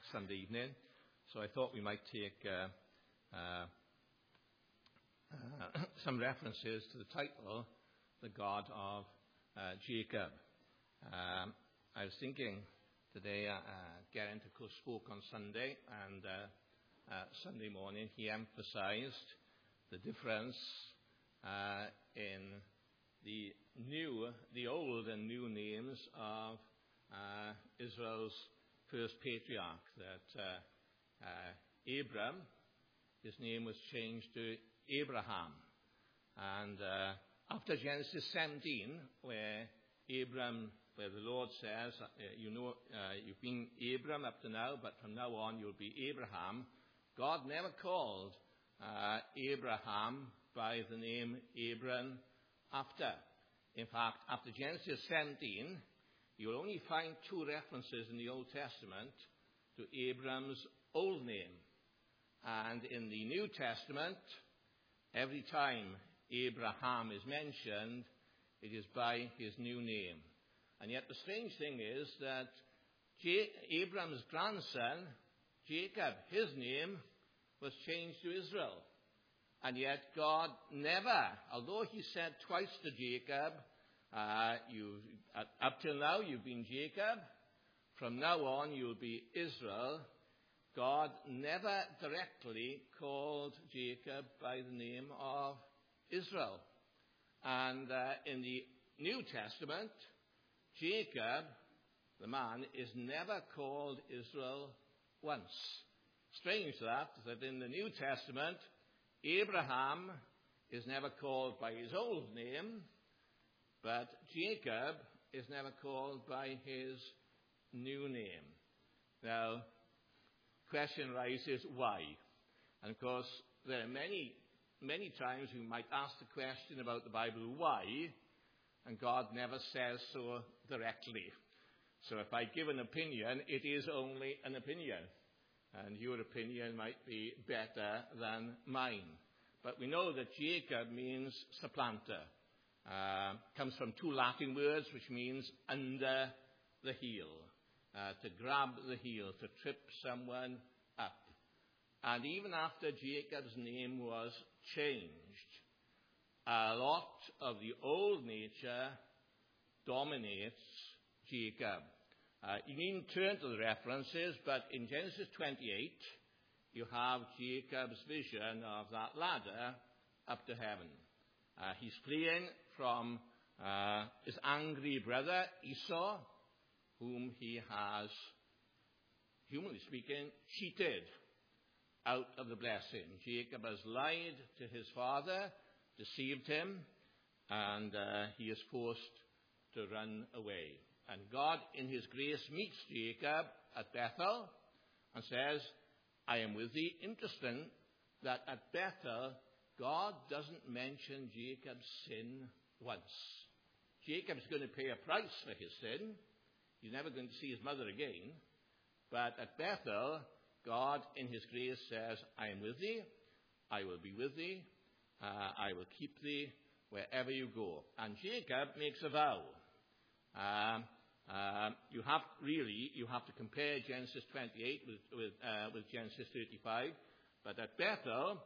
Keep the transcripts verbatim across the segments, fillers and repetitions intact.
Sunday evening, so I thought we might take uh, uh, uh, some references to the title, The God of uh, Jacob. Um, I was thinking today, uh, Geraint of course spoke on Sunday, and uh, uh, Sunday morning he emphasized the difference uh, in the new, the old and new names of uh, Israel's first patriarch, that uh, uh, Abram, his name was changed to Abraham. And uh, after Genesis seventeen, where Abram, where the Lord says, uh, you know, uh, you've been Abram up to now, but from now on you'll be Abraham, God never called uh, Abraham by the name Abram after. In fact, after Genesis seventeen, you'll only find two references in the Old Testament to Abram's old name. And in the New Testament, every time Abraham is mentioned, it is by his new name. And yet the strange thing is that J- Abram's grandson, Jacob, his name was changed to Israel. And yet God never, although he said twice to Jacob, uh, you, up till now you've been Jacob, from now on you'll be Israel, God never directly called Jacob by the name of Israel. And uh, in the New Testament, Jacob, the man, is never called Israel once. Strange that, that in the New Testament, Abraham is never called by his old name, but Jacob is never called by his new name. Now, question rises, why? And of course, there are many, many times we might ask the question about the Bible, why? And God never says so directly. So if I give an opinion, it is only an opinion. And your opinion might be better than mine. But we know that Jacob means supplanter. Uh, comes from two Latin words, which means under the heel. Uh, to grab the heel, to trip someone up. And even after Jacob's name was changed, a lot of the old nature dominates Jacob. Uh, you needn't turn to the references, but in Genesis twenty-eight, you have Jacob's vision of that ladder up to heaven. Uh, he's fleeing from uh, his angry brother Esau, whom he has, humanly speaking, cheated out of the blessing. Jacob has lied to his father, deceived him, and uh, he is forced to run away. And God, in his grace, meets Jacob at Bethel and says, I am with thee. Interesting that at Bethel, God doesn't mention Jacob's sin once. Jacob's going to pay a price for his sin. He's never going to see his mother again. But at Bethel, God, in his grace, says, I am with thee. I will be with thee. Uh, I will keep thee wherever you go. And Jacob makes a vow. Um, uh, you have really, you have to compare Genesis twenty-eight with, with, uh, with Genesis thirty-five. But at Bethel,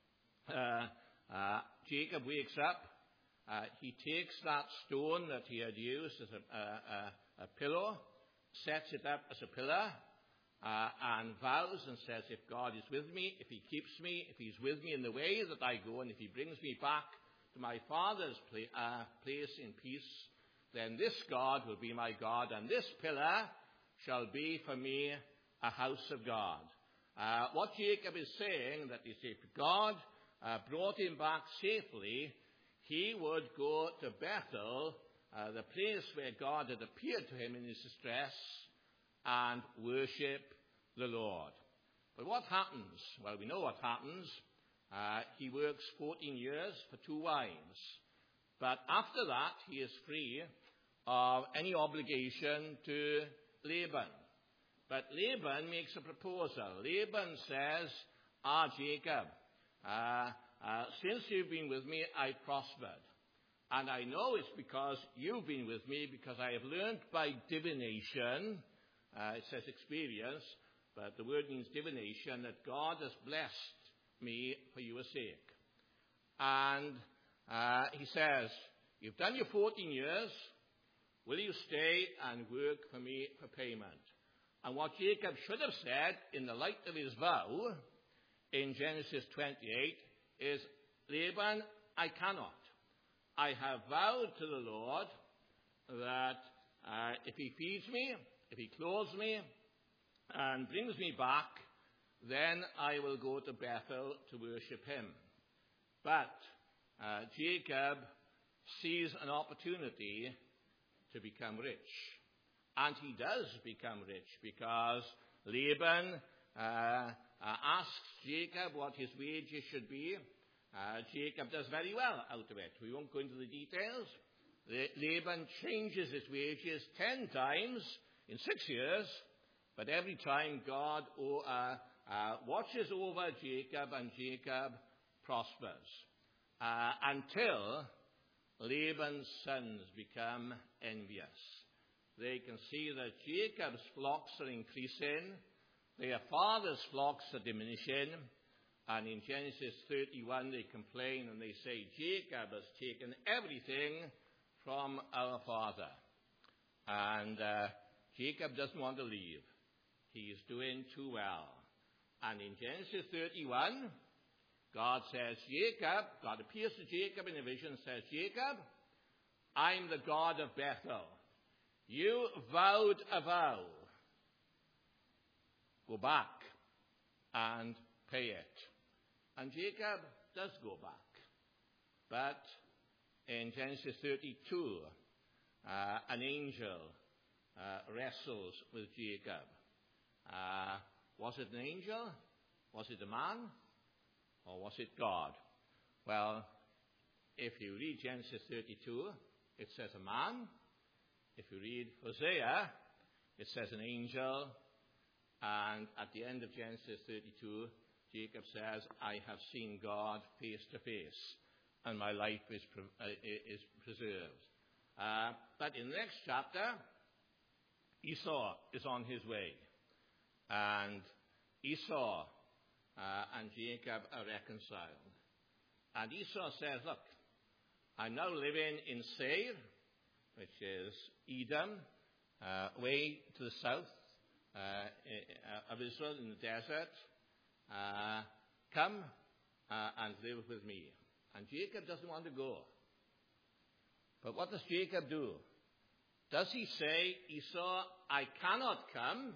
uh, uh, Jacob wakes up. Uh, he takes that stone that he had used as a, a, a, a pillow, sets it up as a pillar, uh, and vows and says, if God is with me, if he keeps me, if he's with me in the way that I go, and if he brings me back to my father's pla- uh, place in peace, then this God will be my God, and this pillar shall be for me a house of God. Uh, what Jacob is saying, that is, if God uh, brought him back safely, he would go to Bethel, uh, the place where God had appeared to him in his distress, and worship the Lord. But what happens? Well, we know what happens. Uh, he works fourteen years for two wives. But after that, he is free of any obligation to Laban. But Laban makes a proposal. Laban says, Ah, Jacob, uh, uh, since you've been with me, I prospered. And I know it's because you've been with me, because I have learned by divination, uh, it says experience, but the word means divination, that God has blessed me for your sake. And uh, he says, you've done your fourteen years. Will you stay and work for me for payment? And what Jacob should have said in the light of his vow in Genesis twenty-eight is, Laban, I cannot. I have vowed to the Lord that uh, if he feeds me, if he clothes me, and brings me back, then I will go to Bethel to worship him. But uh, Jacob sees an opportunity to become rich. And he does become rich, because Laban uh, uh, asks Jacob what his wages should be. Uh, Jacob does very well out of it. We won't go into the details. Laban changes his wages ten times in six years, but every time God oh, uh, uh, watches over Jacob, and Jacob prospers. Uh, until Laban's sons become envious. They can see that Jacob's flocks are increasing, their father's flocks are diminishing, and in Genesis thirty-one they complain and they say, Jacob has taken everything from our father. And uh, Jacob doesn't want to leave. He is doing too well. And in Genesis thirty-one, God says, Jacob, God appears to Jacob in a vision and says, Jacob, I'm the God of Bethel. You vowed a vow. Go back and pay it. And Jacob does go back. But in Genesis thirty-two, uh, an angel uh, wrestles with Jacob. Uh, was it an angel? Was it a man? Or was it God? Well, if you read Genesis thirty-two, it says a man. If you read Hosea, it says an angel. And at the end of Genesis thirty-two, Jacob says, I have seen God face to face, and my life is, pre- uh, is preserved. Uh, but in the next chapter, Esau is on his way. And Esau uh, and Jacob are reconciled. And Esau says, look, I'm now living in Seir, which is Edom, uh, way to the south uh, of Israel in the desert. Uh, come uh, and live with me. And Jacob doesn't want to go. But what does Jacob do? Does he say, Esau, I cannot come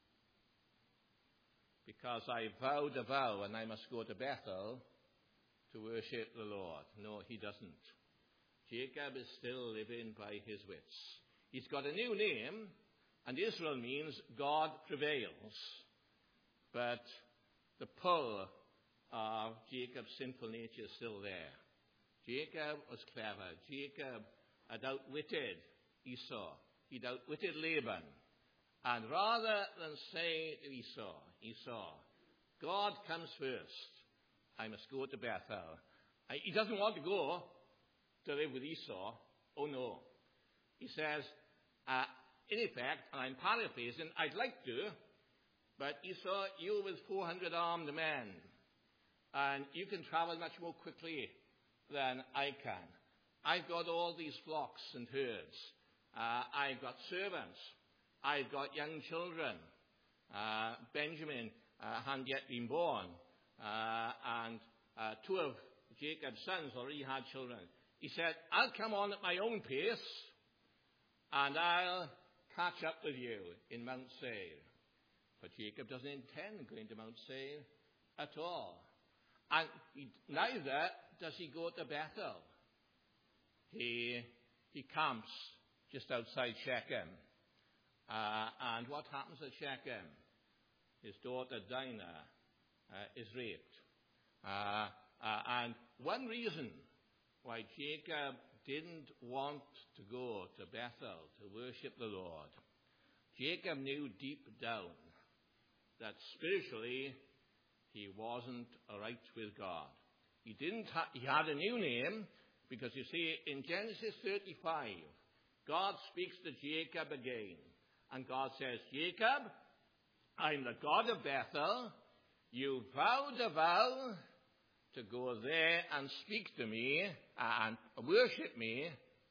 because I vowed a vow and I must go to Bethel to worship the Lord? No, he doesn't. Jacob is still living by his wits. He's got a new name, and Israel means God prevails. But the pull of Jacob's sinful nature is still there. Jacob was clever. Jacob had outwitted Esau. He'd outwitted Laban. And rather than say to Esau, Esau, God comes first. I must go to Bethel. He doesn't want to go to live with Esau. Oh, no. He says, uh, in effect, and I'm paraphrasing, I'd like to, but Esau, you're with four hundred armed men, and you can travel much more quickly than I can. I've got all these flocks and herds. Uh, I've got servants. I've got young children. Uh, Benjamin uh, hadn't yet been born, uh, and uh, two of Jacob's sons already had children. He said, I'll come on at my own pace, and I'll catch up with you in Mount Seir. But Jacob doesn't intend going to Mount Seir at all. And he, neither does he go to Bethel. He, he camps just outside Shechem. Uh, and what happens at Shechem? His daughter Dinah uh, is raped. Uh, uh, and one reason why Jacob didn't want to go to Bethel to worship the Lord, Jacob knew deep down that spiritually he wasn't right with God. He didn't. Ha- he had a new name because, you see, in Genesis thirty-five, God speaks to Jacob again, and God says, Jacob, I'm the God of Bethel. You vowed a vow to go there and speak to me and worship me.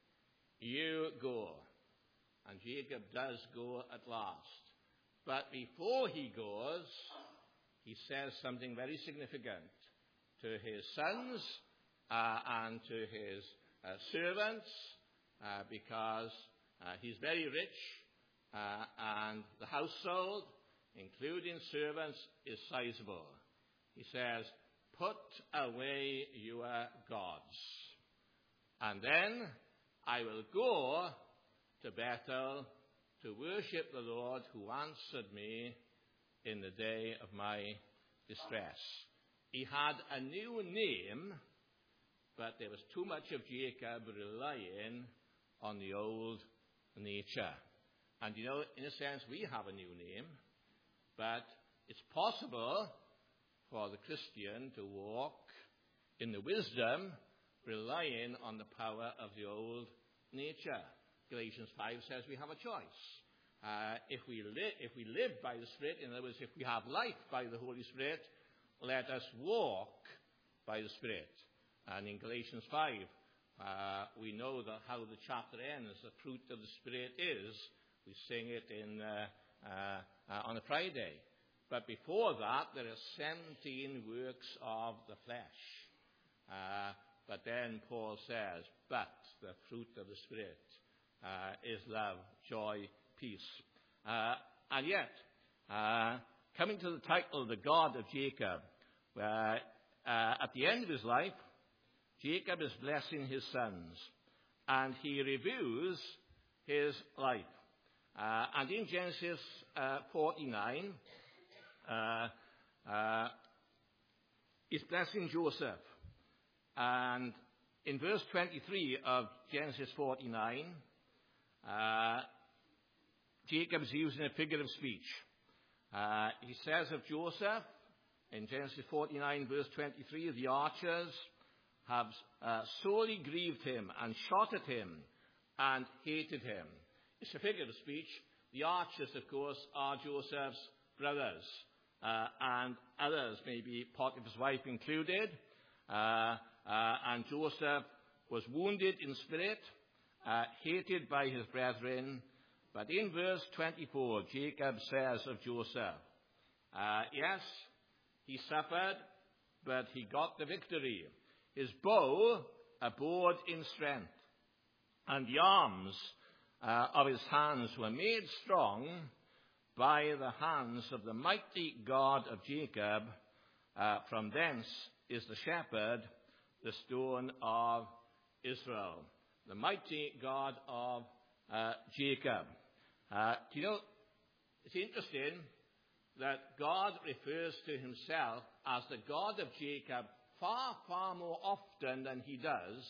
You go. And Jacob does go at last. But before he goes, he says something very significant to his sons uh, and to his uh, servants, uh, because uh, he's very rich, uh, and the household, including servants, is sizable. He says, put away your gods, and then I will go to Bethel to worship the Lord who answered me in the day of my distress. He had a new name, but there was too much of Jacob relying on the old nature. And you know, in a sense, we have a new name, but it's possible for the Christian to walk in the wisdom relying on the power of the old nature. Galatians five says we have a choice. Uh, if we li- if we live by the Spirit, in other words, if we have life by the Holy Spirit, let us walk by the Spirit. And in Galatians five, uh, we know that how the chapter ends. The fruit of the Spirit is. We sing it in uh, uh, uh, on a Friday. But before that, there are seventeen works of the flesh. Uh, but then Paul says, but the fruit of the Spirit uh, is love, joy, peace. Uh, and yet, uh, coming to the title, the God of Jacob, where uh, at the end of his life, Jacob is blessing his sons, and he reviews his life. Uh, and in Genesis uh, forty-nine, uh, uh, he's blessing Joseph. And in verse twenty-three of Genesis forty-nine, uh, Jacob is using a figure of speech. Uh, he says of Joseph, in Genesis forty-nine, verse twenty-three, the archers have uh, sorely grieved him and shot at him and hated him. It's a figure of speech. The archers, of course, are Joseph's brothers, uh, and others, maybe Potiphar's wife included. Uh, uh, and Joseph was wounded in spirit, uh, hated by his brethren. But in verse twenty-four, Jacob says of Joseph, uh, yes, he suffered, but he got the victory. His bow abode in strength, and the arms uh, of his hands were made strong by the hands of the mighty God of Jacob. Uh, from thence is the shepherd, the stone of Israel. The mighty God of uh, Jacob. Uh, do you know, it's interesting that God refers to himself as the God of Jacob far, far more often than he does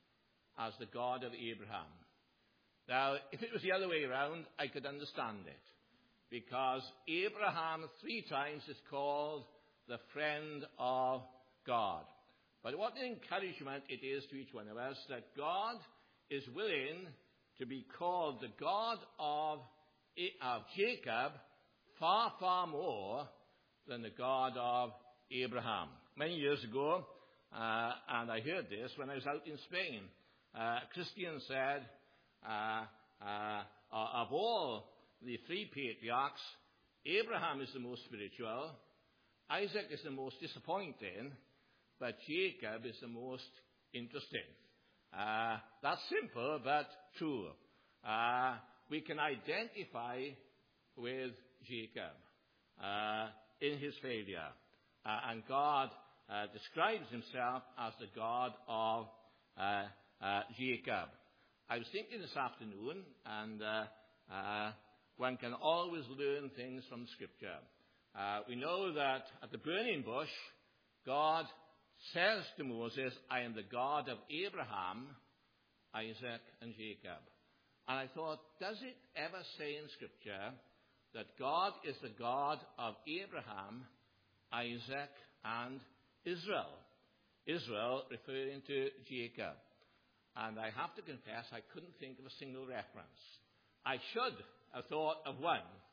as the God of Abraham. Now, if it was the other way around, I could understand it, because Abraham three times is called the friend of God. But what an encouragement it is to each one of us that God is willing to be called the God of, of Jacob far, far more than the God of Abraham. Many years ago, uh, and I heard this when I was out in Spain, uh, a Christian said, uh, uh, of all the three patriarchs, Abraham is the most spiritual, Isaac is the most disappointing, but Jacob is the most interesting. Uh, that's simple, but true. Uh, we can identify with Jacob uh, in his failure. Uh, and God uh, describes himself as the God of uh, uh, Jacob. I was thinking this afternoon, and uh, uh, one can always learn things from Scripture. Uh, we know that at the burning bush, God says to Moses, I am the God of Abraham, Isaac, and Jacob. And I thought, does it ever say in Scripture that God is the God of Abraham, Isaac, and Israel? Israel referring to Jacob. And I have to confess, I couldn't think of a single reference. I should have thought of one,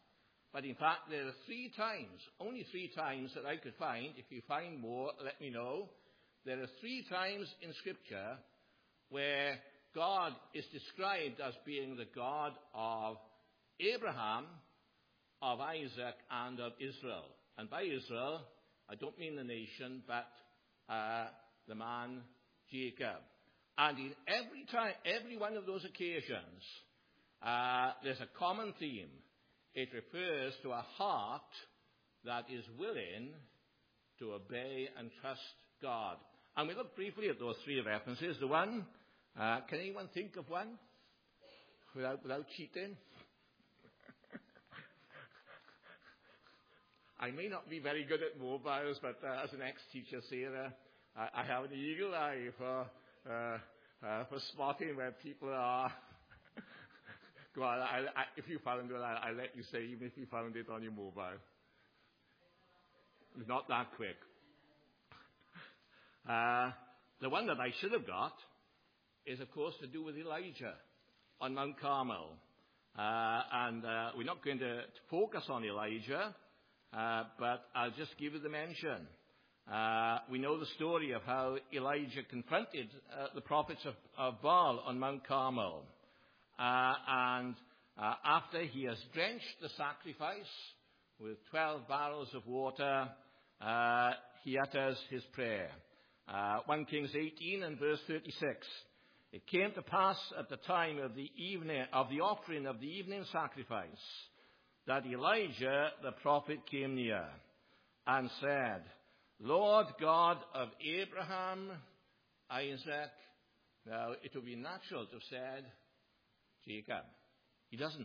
But in fact, there are three times, only three times that I could find. If you find more, let me know. There are three times in Scripture where God is described as being the God of Abraham, of Isaac, and of Israel. And by Israel, I don't mean the nation, but uh, the man Jacob. And in every time, every one of those occasions, uh, there's a common theme. It refers to a heart that is willing to obey and trust God. And we look briefly at those three references. The one, uh, can anyone think of one without, without cheating? I may not be very good at mobiles, but uh, as an ex-teacher, Sarah, I, I have an eagle eye for, uh, uh, for spotting where people are. Go on, I, I, if you found it, I, I'll let you say, even if you found it on your mobile. It's not that quick. Uh, the one that I should have got is, of course, to do with Elijah on Mount Carmel. Uh, and uh, we're not going to, to focus on Elijah, uh, but I'll just give you the mention. Uh, we know the story of how Elijah confronted uh, the prophets of, of Baal on Mount Carmel. Uh, and uh, after he has drenched the sacrifice with twelve barrels of water, uh, he utters his prayer. Uh, First Kings eighteen and verse thirty-six. It came to pass at the time of the evening of the offering of the evening sacrifice that Elijah the prophet came near and said, Lord God of Abraham, Isaac. Now, it would be natural to have said Jacob. He doesn't.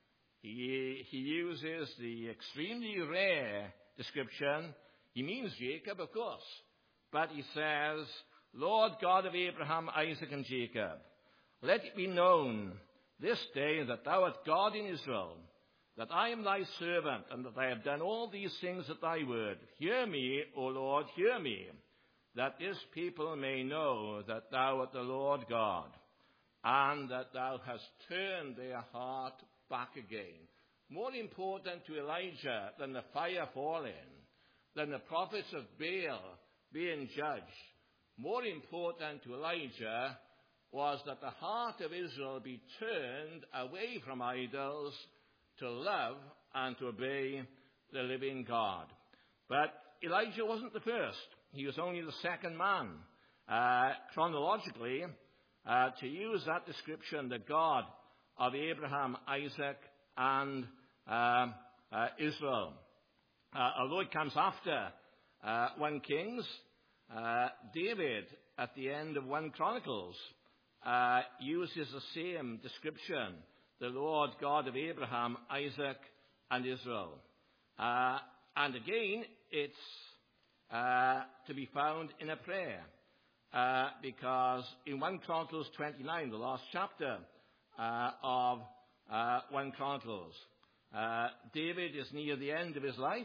He, he uses the extremely rare description. He means Jacob, of course. But he says, Lord God of Abraham, Isaac, and Jacob, let it be known this day that thou art God in Israel, that I am thy servant, and that I have done all these things at thy word. Hear me, O Lord, hear me, that this people may know that thou art the Lord God, and that thou hast turned their heart back again. More important to Elijah than the fire falling, than the prophets of Baal being judged, more important to Elijah was that the heart of Israel be turned away from idols to love and to obey the living God. But Elijah wasn't the first. He was only the second man, uh, chronologically, uh, to use that description, the God of Abraham, Isaac, and uh, uh, Israel. Uh, although it comes after uh, First Kings, uh, David, at the end of First Chronicles, uh, uses the same description, the Lord God of Abraham, Isaac, and Israel. Uh, and again, it's uh, to be found in a prayer, uh, because in First Chronicles twenty-nine, the last chapter uh, of uh, First Chronicles, uh, David is near the end of his life,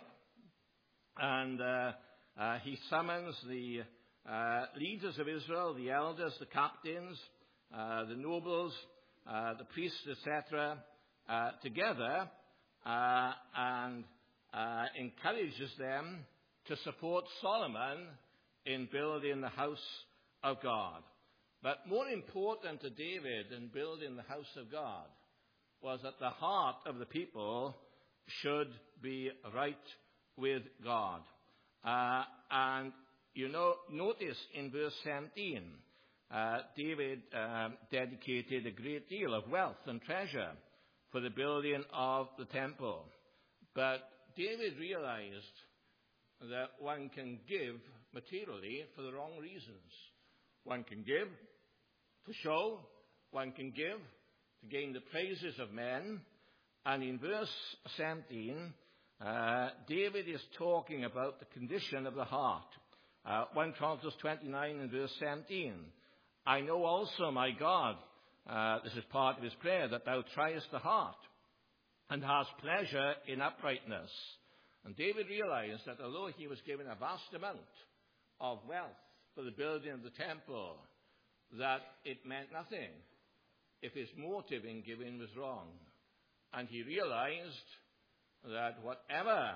and uh, uh, he summons the uh, leaders of Israel, the elders, the captains, uh, the nobles, uh, the priests, et cetera, uh, together, uh, and uh, encourages them to support Solomon in building the house of God. But more important to David in building the house of God was that the heart of the people should be right with God. Uh, and you know, notice in verse seventeen, uh, David um, dedicated a great deal of wealth and treasure for the building of the temple. But David realized that one can give materially for the wrong reasons. One can give to show, one can give to gain the praises of men. And in verse seventeen, uh, David is talking about the condition of the heart. Uh, First Chronicles twenty-nine and verse seventeen. I know also, my God, uh, this is part of his prayer, that thou triest the heart and hast pleasure in uprightness. And David realized that although he was given a vast amount of wealth for the building of the temple, that it meant nothing if his motive in giving was wrong. And he realized that whatever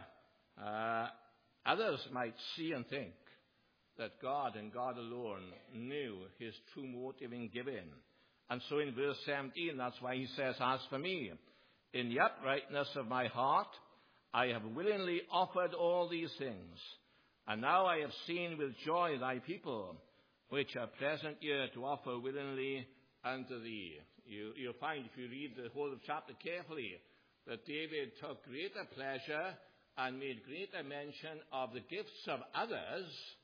uh, others might see and think, that God and God alone knew his true motive in giving. And so in verse seventeen, that's why he says, as for me, in the uprightness of my heart, I have willingly offered all these things. And now I have seen with joy thy people, which are present here to offer willingly unto thee. You, you'll find, if you read the whole of chapter carefully, that David took greater pleasure and made greater mention of the gifts of others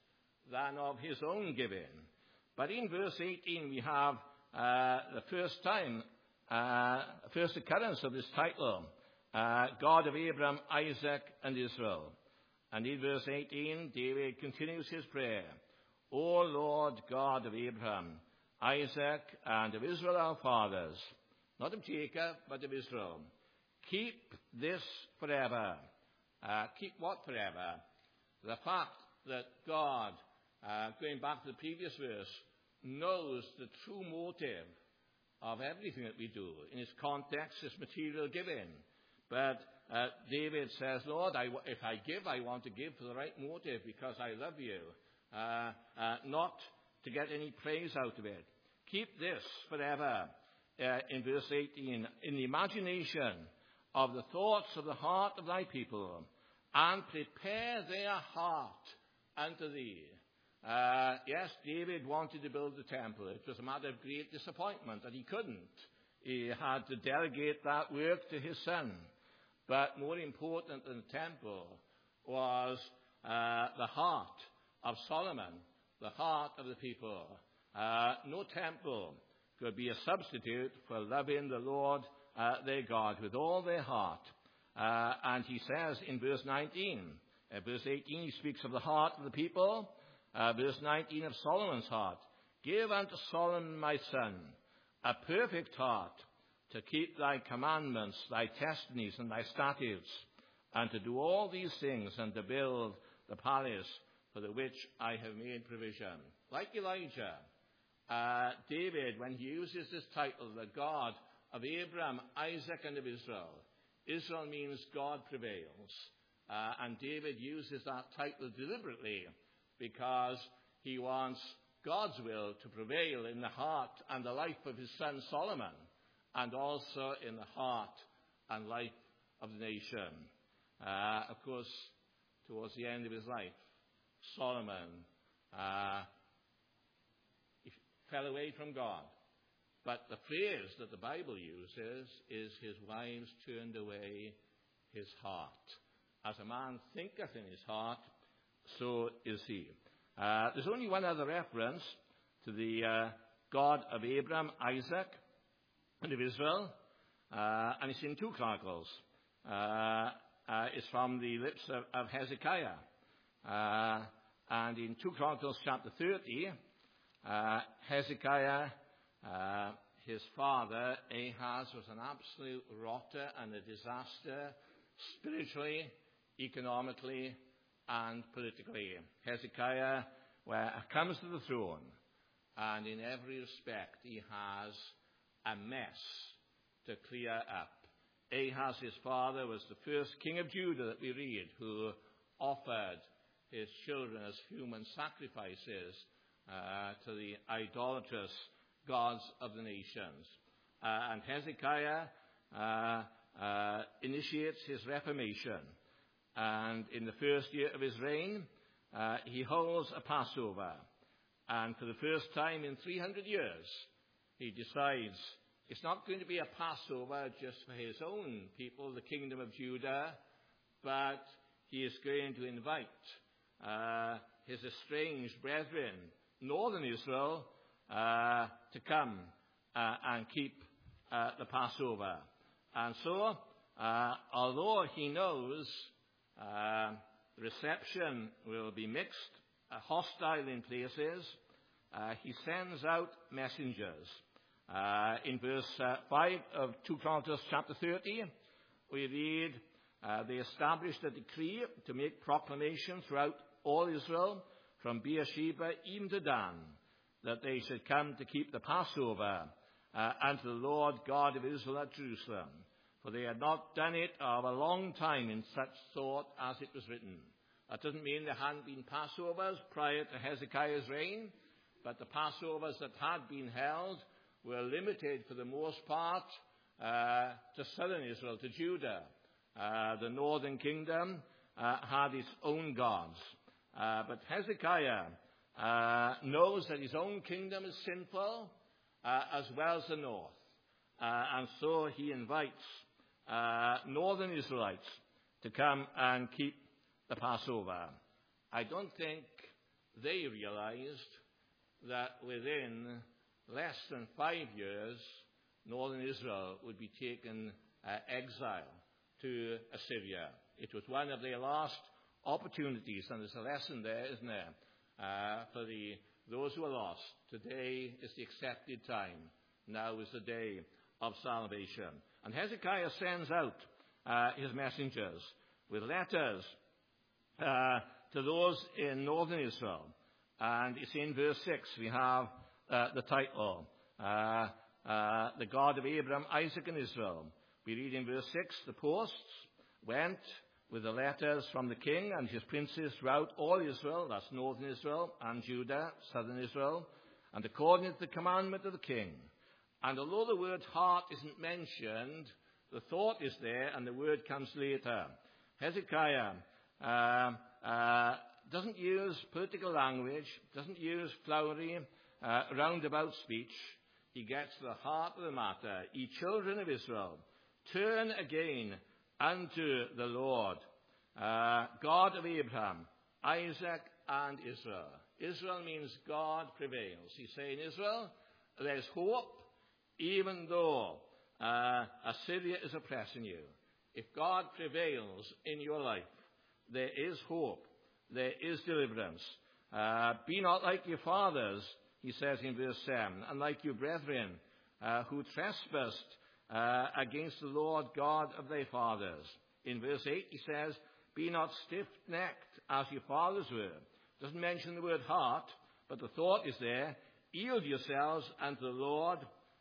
than of his own giving. But in verse eighteen, we have uh, the first time, uh, first occurrence of this title, uh, God of Abraham, Isaac, and Israel. And in verse eighteen, David continues his prayer. O Lord God of Abraham, Isaac, and of Israel our fathers, not of Jacob, but of Israel, keep this forever. Uh, keep what forever? The fact that God, uh, going back to the previous verse, knows the true motive of everything that we do. In its context, it's material giving. But uh, David says, Lord, I, if I give, I want to give for the right motive because I love you, uh, uh, not to get any praise out of it. Keep this forever, uh, in verse eighteen, in the imagination of the thoughts of the heart of thy people, and prepare their heart unto thee. Uh, yes, David wanted to build the temple. It was a matter of great disappointment that he couldn't. He had to delegate that work to his son. But more important than the temple was uh, the heart of Solomon, the heart of the people. Uh, no temple could be a substitute for loving the Lord uh, their God with all their heart. Uh, and he says in verse nineteen, uh, verse eighteen, he speaks of the heart of the people. Uh, verse nineteen of Solomon's heart. Give unto Solomon my son a perfect heart to keep thy commandments, thy testimonies, and thy statutes, and to do all these things, and to build the palace for the which I have made provision. Like Elijah, uh, David, when he uses this title, the God of Abraham, Isaac, and of Israel, Israel means God prevails. Uh, and David uses that title deliberately because he wants God's will to prevail in the heart and the life of his son Solomon, and also in the heart and life of the nation. Uh, of course, towards the end of his life, Solomon uh, he fell away from God. But the phrase that the Bible uses is his wives turned away his heart. As a man thinketh in his heart, so is he. Uh, there's only one other reference to the uh, God of Abraham, Isaac, and of Israel, uh, and it's in two Chronicles. Uh, uh, it's from the lips of, of Hezekiah. Uh, and in two Chronicles chapter thirty, uh, Hezekiah, uh, his father, Ahaz, was an absolute rotter and a disaster spiritually, economically, and politically. Hezekiah well, comes to the throne, and in every respect he has a mess to clear up. Ahaz, his father, was the first king of Judah that we read, who offered his children as human sacrifices uh, to the idolatrous gods of the nations. Uh, and Hezekiah uh, uh, initiates his reformation. And in the first year of his reign, uh, he holds a Passover. And for the first time in three hundred years, he decides it's not going to be a Passover just for his own people, the kingdom of Judah, but he is going to invite uh, his estranged brethren, northern Israel, uh, to come uh, and keep uh, the Passover. And so, uh, although he knows uh, the reception will be mixed, uh, hostile in places, uh, he sends out messengers. Uh, in verse uh, five of two Chronicles chapter thirty, we read, uh, they established a decree to make proclamation throughout all Israel, from Beersheba even to Dan, that they should come to keep the Passover uh, unto the Lord God of Israel at Jerusalem. for they had not done it of a long time in such thought as it was written. That doesn't mean there hadn't been Passovers prior to Hezekiah's reign, but the Passovers that had been held were limited for the most part uh, to southern Israel, to Judah. Uh, the northern kingdom uh, had its own gods. Uh, but Hezekiah uh, knows that his own kingdom is sinful, uh, as well as the north. Uh, and so he invites uh, northern Israelites to come and keep the Passover. I don't think they realized that within less than five years, northern Israel would be taken uh, exile to Assyria. It was one of their last opportunities, and there's a lesson there, isn't there, uh, for the those who are lost. Today is the accepted time. Now is the day of salvation. And Hezekiah sends out uh, his messengers with letters uh, to those in northern Israel. And it's in verse six we have uh, the title, uh, uh, The God of Abraham, Isaac, and Israel. We read in verse six, the posts went with the letters from the king and his princes throughout all Israel, that's northern Israel and Judah, southern Israel, and according to the commandment of the king. And although the word heart isn't mentioned, the thought is there and the word comes later. Hezekiah uh, uh, doesn't use political language, doesn't use flowery, uh, roundabout speech. He gets to the heart of the matter. Ye children of Israel, turn again unto the Lord, uh, God of Abraham, Isaac, and Israel. Israel means God prevails. He's saying, Israel, there's hope, even though uh, Assyria is oppressing you. If God prevails in your life, there is hope. There is deliverance. Uh, be not like your fathers, he says in verse seven, and like your brethren uh, who trespassed uh, against the Lord God of their fathers. In verse eight he says, be not stiff-necked as your fathers were. Doesn't mention the word heart, but the thought is there. Yield yourselves unto the Lord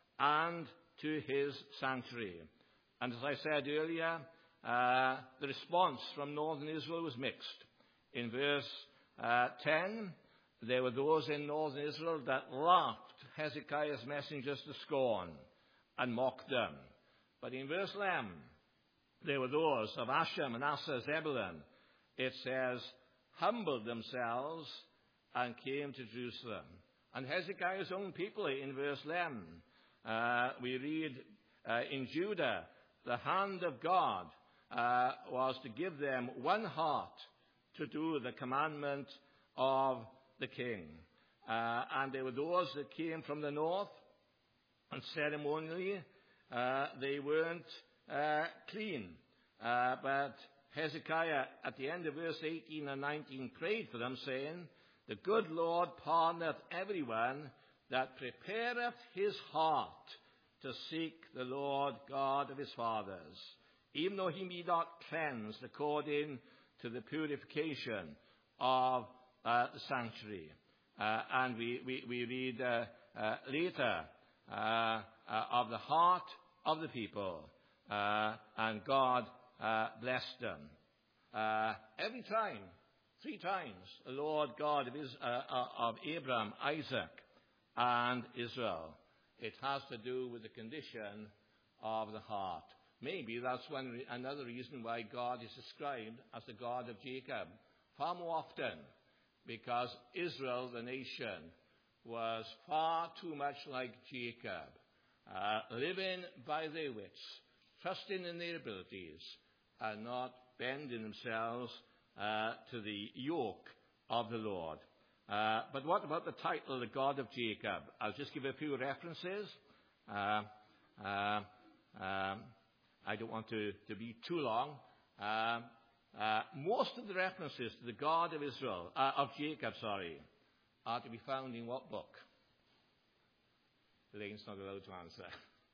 and to his sanctuary. And as I said earlier, uh, the response from northern Israel was mixed. In verse uh, ten, there were those in northern Israel that laughed Hezekiah's messengers to scorn and mocked them. But in verse eleven, there were those of Asher, Manasseh, Zebulun, it says, humbled themselves and came to Jerusalem. And Hezekiah's own people, in verse eleven, uh, we read uh, in Judah, the hand of God uh, was to give them one heart to do the commandment of the king. Uh, and there were those that came from the north, and ceremonially uh, they weren't uh, clean. Uh, but Hezekiah, at the end of verse eighteen and nineteen, prayed for them, saying, the good Lord pardoneth everyone that prepareth his heart to seek the Lord God of his fathers, even though he be not cleansed according to the purification of uh, the sanctuary. Uh, and we, we, we read uh, uh, later uh, uh, of the heart of the people, uh, and God uh, blessed them. Uh, every time, three times, the Lord God of, his, uh, of Abraham, Isaac, and Israel. It has to do with the condition of the heart. Maybe that's one re- another reason why God is described as the God of Jacob far more often, because Israel, the nation, was far too much like Jacob, uh, living by their wits, trusting in their abilities, and not bending themselves uh, to the yoke of the Lord. Uh, but what about the title, the God of Jacob? I'll just give a few references. Uh, uh, um, I don't want to, to be too long. Uh, uh, most of the references to the God of Israel, uh, of Jacob, sorry, are to be found in what book? Elaine's not allowed to answer.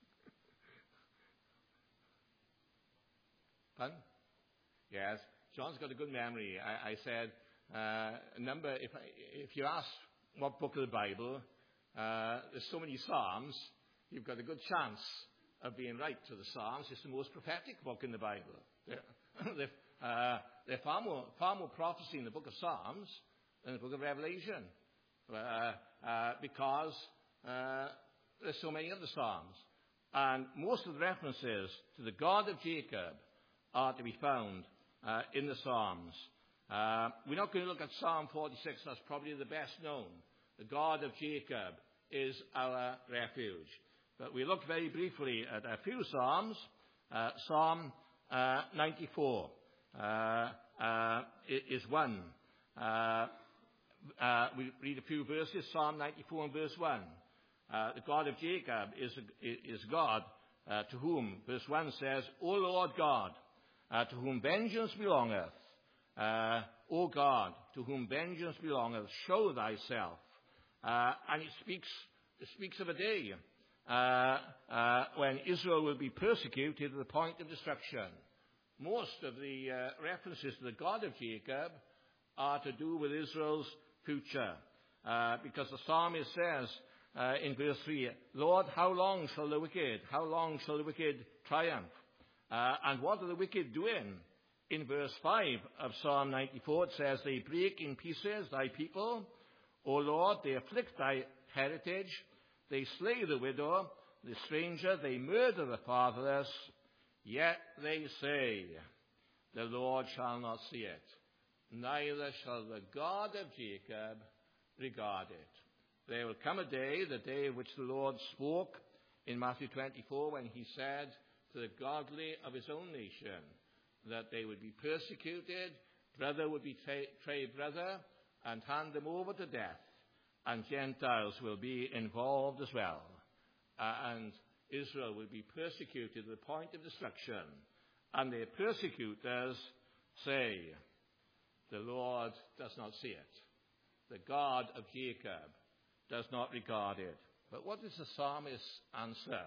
Pardon? Yes, John's got a good memory. I, I said, uh, number. If I, if you ask what book of the Bible, uh, there's so many Psalms, you've got a good chance of being right to the Psalms. It's the most prophetic book in the Bible. There's uh, there's far more, far more prophecy in the book of Psalms than the book of Revelation, uh, uh, because uh, there's so many of the Psalms. And most of the references to the God of Jacob are to be found uh, in the Psalms. Uh, we're not going to look at Psalm forty-six. That's probably the best known. The God of Jacob is our refuge. But we look very briefly at a few Psalms. Uh, Psalm uh, ninety-four uh, uh, is one. Uh, uh, we read a few verses. Psalm ninety-four and verse one. Uh, the God of Jacob is, is God uh, to whom, verse one says, O Lord God, uh, to whom vengeance belongeth, uh, O God, to whom vengeance belongeth, show thyself. Uh, and it speaks, it speaks of a day uh, uh, when Israel will be persecuted to the point of destruction. Most of the uh, references to the God of Jacob are to do with Israel's future, uh, because the psalmist says, Uh, in verse three, Lord, how long shall the wicked, how long shall the wicked triumph? Uh, and what are the wicked doing? In verse five of Psalm ninety-four, it says, they break in pieces thy people. O Lord, they afflict thy heritage. They slay the widow, the stranger, they murder the fatherless. Yet they say, the Lord shall not see it, neither shall the God of Jacob regard it. There will come a day, the day of which the Lord spoke in Matthew twenty-four, when he said to the godly of his own nation that they would be persecuted, brother would betray brother and hand them over to death, and Gentiles will be involved as well. Uh, and Israel will be persecuted to the point of destruction. And their persecutors say, the Lord does not see it. The God of Jacob does not regard it. But what is the psalmist's answer?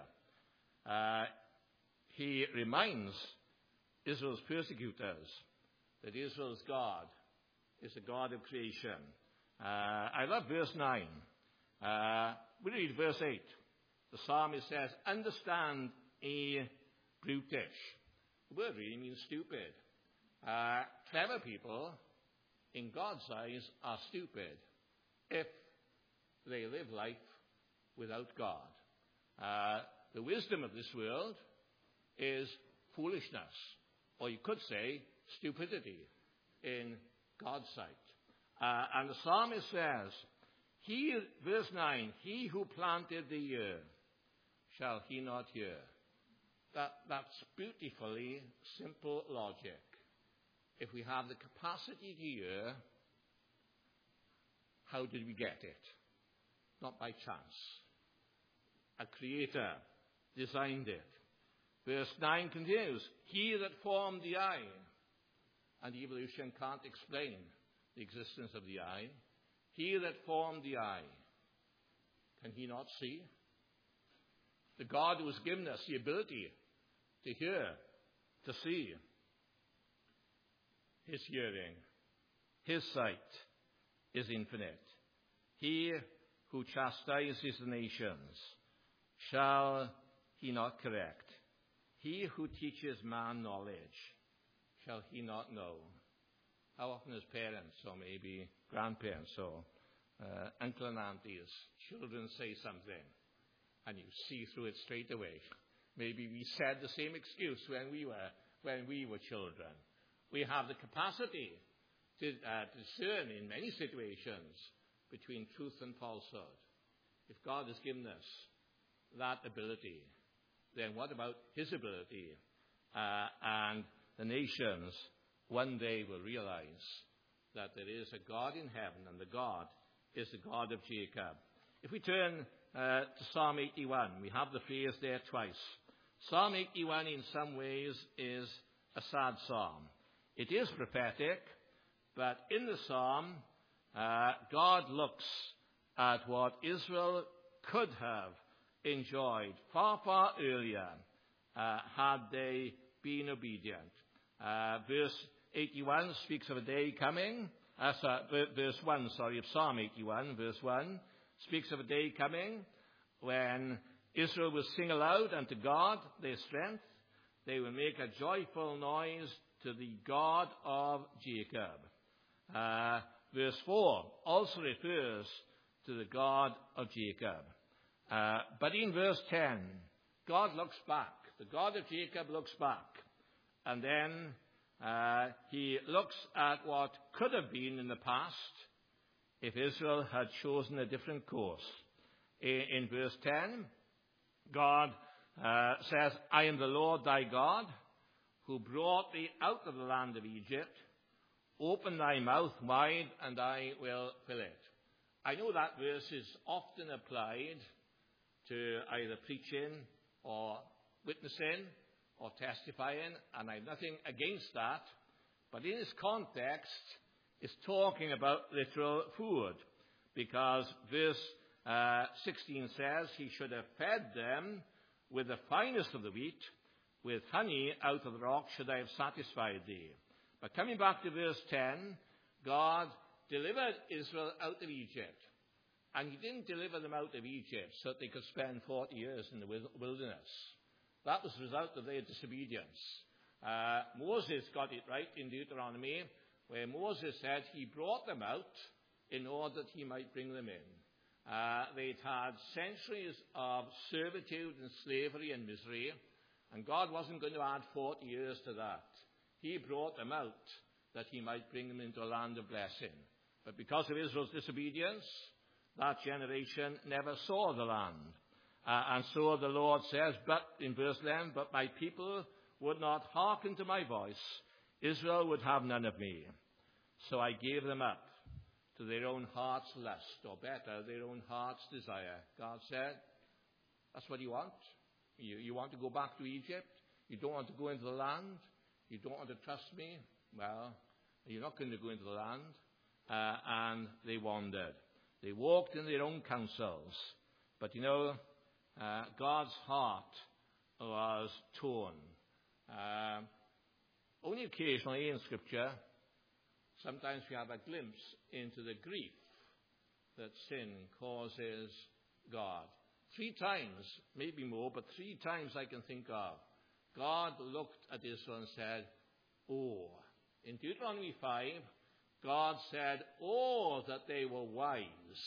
Uh, he reminds Israel's persecutors that Israel's God is the God of creation. Uh, I love verse nine. Uh, we read verse eight. The psalmist says, understand, ye brutish. The word really means stupid. Uh, clever people, in God's eyes, are stupid if they live life without God. Uh, the wisdom of this world is foolishness, or you could say stupidity in God's sight. Uh, and the psalmist says, he, verse nine, he who planted the ear, shall he not hear? That, that's beautifully simple logic. If we have the capacity to hear, how did we get it? Not by chance. A creator designed it. Verse nine continues, he that formed the eye, and evolution can't explain the existence of the eye. He that formed the eye, can he not see? The God who has given us the ability to hear, to see, his hearing, his sight is infinite. He who chastises the nations, shall he not correct? He who teaches man knowledge, shall he not know? How often as parents, or maybe grandparents, or uh, uncle and aunties, children say something, and you see through it straight away. Maybe we said the same excuse when we were when we were children. We have the capacity to uh, discern in many situations between truth and falsehood. If God has given us that ability, then what about his ability? Uh, and the nations one day will realize that there is a God in heaven, and the God is the God of Jacob. If we turn uh, to Psalm eighty-one, we have the phrase there twice. Psalm eighty-one in some ways is a sad psalm. It is prophetic, but in the psalm, uh, God looks at what Israel could have enjoyed far, far earlier uh, had they been obedient. Uh, verse eighty-one speaks of a day coming. Uh, sorry, verse one, sorry, of Psalm eighty-one, verse one, speaks of a day coming when Israel will sing aloud unto God their strength. They will make a joyful noise to the God of Jacob. Uh, verse four also refers to the God of Jacob. Uh, but in verse ten, God looks back. The God of Jacob looks back. And then uh, he looks at what could have been in the past if Israel had chosen a different course. In, in verse ten, God uh, says, I am the Lord thy God, who brought thee out of the land of Egypt. Open thy mouth wide, and I will fill it. I know that verse is often applied to either preaching or witnessing or testifying, and I have nothing against that. But in this context, it's talking about literal food, because verse uh, sixteen says, he should have fed them with the finest of the wheat, with honey out of the rock should I have satisfied thee. But coming back to verse ten, God delivered Israel out of Egypt. And he didn't deliver them out of Egypt so that they could spend forty years in the wilderness. That was the result of their disobedience. Uh, Moses got it right in Deuteronomy, where Moses said he brought them out in order that he might bring them in. Uh, they'd had centuries of servitude and slavery and misery, and God wasn't going to add forty years to that. He brought them out that he might bring them into a land of blessing. But because of Israel's disobedience, that generation never saw the land. Uh, and so the Lord says, but in verse eleven, but my people would not hearken to my voice. Israel would have none of me. So I gave them up to their own heart's lust, or better, their own heart's desire. God said, that's what you want? You, you want to go back to Egypt? You don't want to go into the land? You don't want to trust me? Well, you're not going to go into the land. Uh, and they wandered. They walked in their own counsels. But you know, uh, God's heart was torn. Uh, only occasionally in Scripture, sometimes we have a glimpse into the grief that sin causes God. Three times, maybe more, but three times I can think of, God looked at Israel and said, oh. In Deuteronomy five, God said, oh, that they were wise,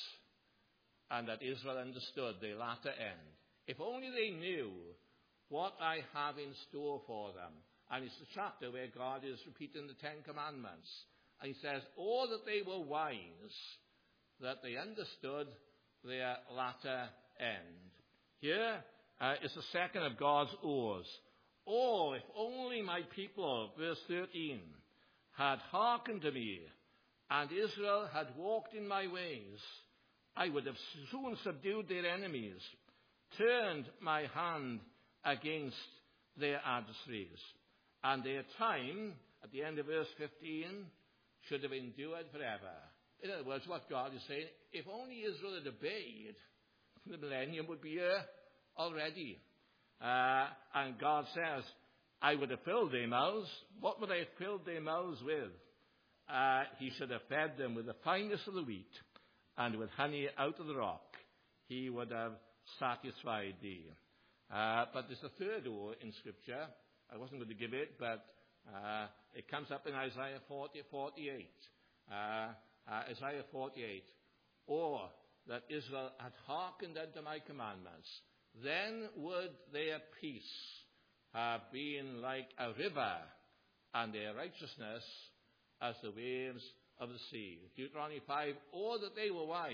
and that Israel understood their latter end. If only they knew what I have in store for them. And it's the chapter where God is repeating the Ten Commandments. And he says, oh, that they were wise, that they understood their latter end. Here uh, is the second of God's ohs. Oh, if only my people, verse thirteen, had hearkened to me, and Israel had walked in my ways, I would have soon subdued their enemies, turned my hand against their adversaries. And their time, at the end of verse fifteen, should have endured forever. In other words, what God is saying, if only Israel had obeyed, the millennium would be here already. Uh, and God says, I would have filled their mouths. What would I have filled their mouths with? Uh, he should have fed them with the finest of the wheat, and with honey out of the rock. He would have satisfied thee. Uh, but there's a third O in Scripture. I wasn't going to give it, but uh, it comes up in Isaiah forty, forty-eight. Uh, uh, Isaiah forty-eight. Or that Israel had hearkened unto my commandments, then would their peace have been like a river, and their righteousness as the waves of the sea. Deuteronomy five, or that they were wise,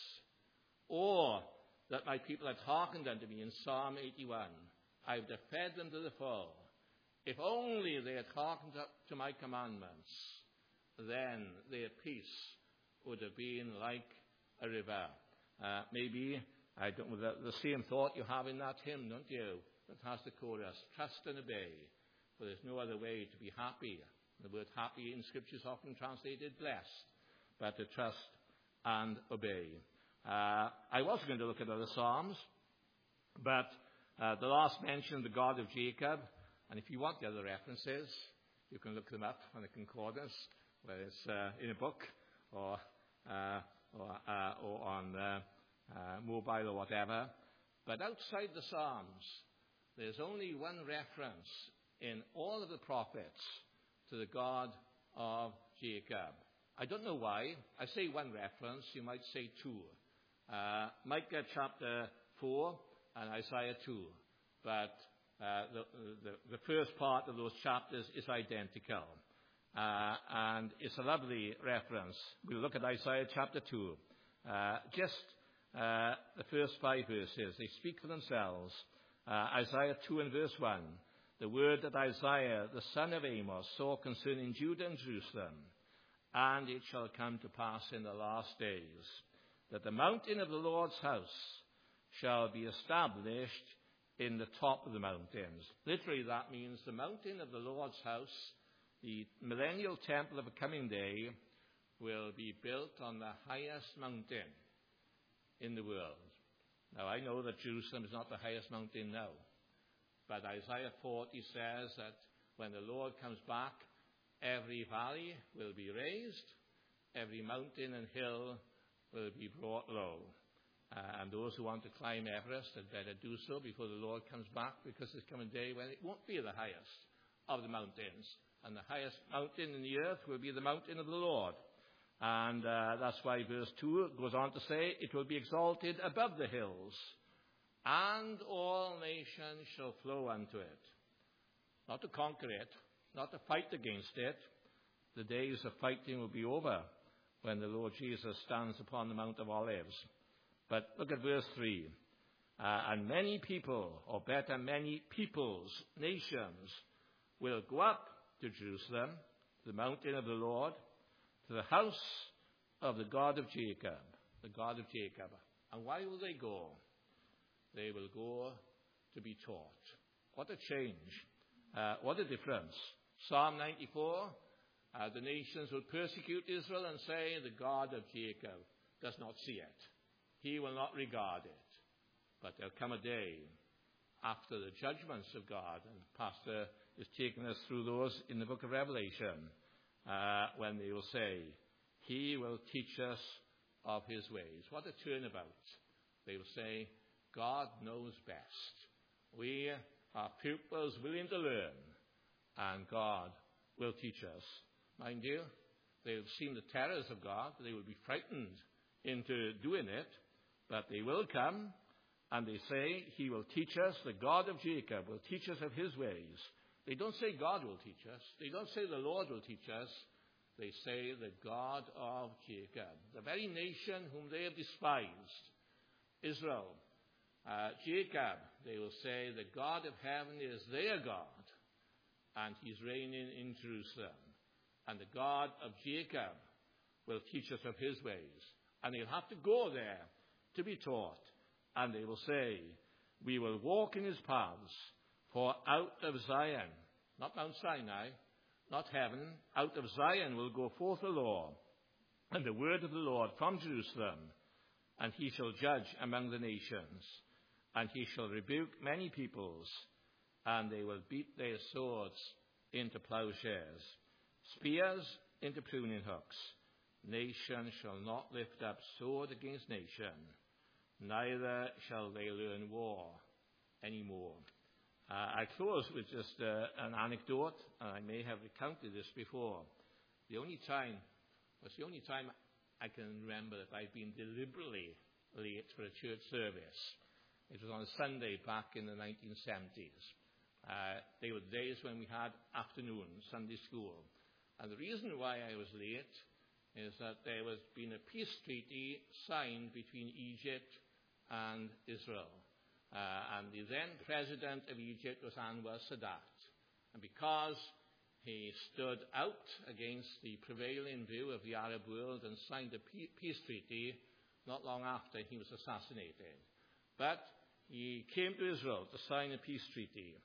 or that my people had hearkened unto me in Psalm eighty-one. I would have fed them to the full. If only they had hearkened to my commandments, then their peace would have been like a river. Uh, maybe, I don't know, the, the same thought you have in that hymn, don't you? That has the chorus, trust and obey, for there's no other way to be happy. The word happy in Scripture is often translated blessed, but to trust and obey. Uh, I was going to look at other Psalms, but uh, the last mention, the God of Jacob, and if you want the other references, you can look them up on the concordance, whether it's uh, in a book or, uh, or, uh, or on uh, uh, mobile or whatever. But outside the Psalms, there's only one reference in all of the prophets to the God of Jacob. I don't know why. I say one reference, you might say two. Uh, Micah chapter four and Isaiah two. But uh, the, the, the first part of those chapters is identical. Uh, and it's a lovely reference. We'll look at Isaiah chapter two. Uh, just uh, the first five verses. They speak for themselves. Uh, Isaiah two and verse one. The word that Isaiah, the son of Amos, saw concerning Judah and Jerusalem. And it shall come to pass in the last days that the mountain of the Lord's house shall be established in the top of the mountains. Literally, that means the mountain of the Lord's house, the millennial temple of a coming day, will be built on the highest mountain in the world. Now, I know that Jerusalem is not the highest mountain now, but Isaiah forty says that when the Lord comes back, every valley will be raised, every mountain and hill will be brought low. Uh, and those who want to climb Everest had better do so before the Lord comes back, because there's coming a day when it won't be the highest of the mountains. And the highest mountain in the earth will be the mountain of the Lord. And uh, that's why verse two goes on to say, it will be exalted above the hills, and all nations shall flow unto it. Not to conquer it, not to fight against it. The days of fighting will be over when the Lord Jesus stands upon the Mount of Olives. But look at verse three. Uh, and many people, or better, many peoples, nations, will go up to Jerusalem, the mountain of the Lord, to the house of the God of Jacob, the God of Jacob. And why will they go? They will go to be taught. What a change. Uh, what a difference. Psalm ninety-four, uh, the nations will persecute Israel and say, the God of Jacob does not see it. He will not regard it. But there'll come a day after the judgments of God, and Pastor is taking us through those in the book of Revelation, uh, when they will say, he will teach us of his ways. What a turnabout. They will say, God knows best. We are pupils willing to learn, and God will teach us. Mind you, they have seen the terrors of God. They will be frightened into doing it, but they will come, and they say, he will teach us, the God of Jacob will teach us of his ways. They don't say God will teach us. They don't say the Lord will teach us. They say the God of Jacob, the very nation whom they have despised, Israel. Uh, Jacob, they will say, the God of heaven is their God, and he's reigning in Jerusalem. And the God of Jacob will teach us of his ways. And they'll have to go there to be taught. And they will say, we will walk in his paths, for out of Zion, not Mount Sinai, not heaven, out of Zion will go forth the law, and the word of the Lord from Jerusalem. And he shall judge among the nations, and he shall rebuke many peoples, and they will beat their swords into plowshares, spears into pruning hooks. Nation shall not lift up sword against nation, neither shall they learn war any more. Uh, I close with just uh, an anecdote, and I may have recounted this before. The only time, was the only time I can remember that I've been deliberately late for a church service. It was on a Sunday back in the nineteen seventies. Uh, they were days when we had afternoon Sunday school. And the reason why I was late is that there was been a peace treaty signed between Egypt and Israel. Uh, and the then president of Egypt was Anwar Sadat. And because he stood out against the prevailing view of the Arab world and signed a peace treaty, not long after he was assassinated. But he came to Israel to sign a peace treaty,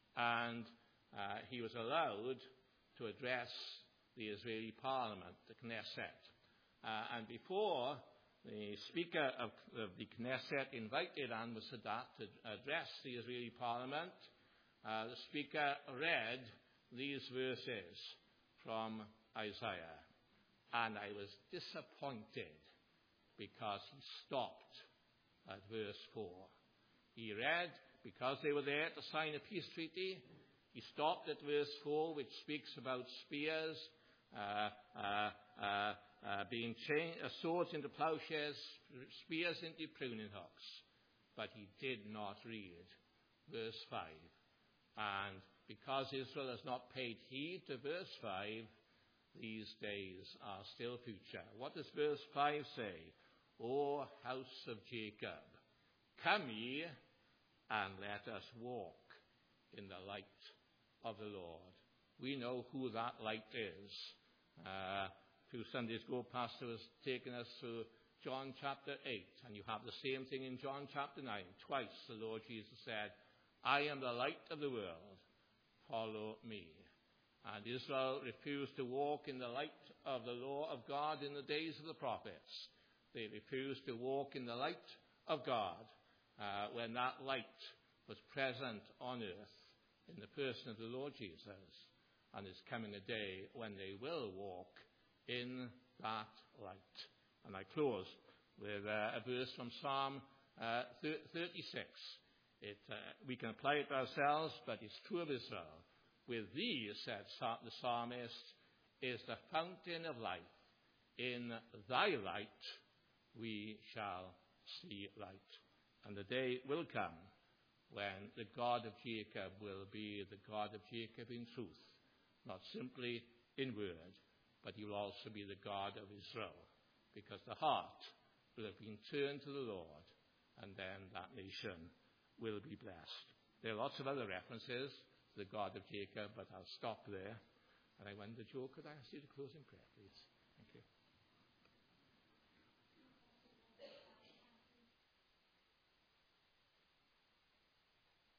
and uh, he was allowed to address the Israeli parliament, the Knesset. Uh, and before the Speaker of, of the Knesset invited Anwar Sadat to address the Israeli parliament, uh, the Speaker read these verses from Isaiah. And I was disappointed because he stopped at verse four. He read, because they were there to sign a peace treaty, he stopped at verse four, which speaks about spears, uh, uh, uh, uh, being changed, uh, swords into plowshares, spears into pruning hooks. But he did not read verse five. And because Israel has not paid heed to verse five, these days are still future. What does verse five say? O house of Jacob, come ye, and let us walk in the light of the Lord. We know who that light is. Uh, two Sundays ago, Pastor was taking us through John chapter eight, and you have the same thing in John chapter nine. Twice the Lord Jesus said, I am the light of the world, follow me. And Israel refused to walk in the light of the law of God in the days of the prophets. They refused to walk in the light of God uh, when that light was present on earth in the person of the Lord Jesus. And there's coming a day when they will walk in that light. And I close with uh, a verse from Psalm uh, thirty-six. It, uh, we can apply it ourselves, but it's true of Israel. With thee, said the psalmist, is the fountain of life. In thy light we shall see light. And the day will come when the God of Jacob will be the God of Jacob in truth, not simply in word, but he will also be the God of Israel, because the heart will have been turned to the Lord, and then that nation will be blessed. There are lots of other references to the God of Jacob, but I'll stop there. And I wonder, Joe, could I ask you to close in prayer, please?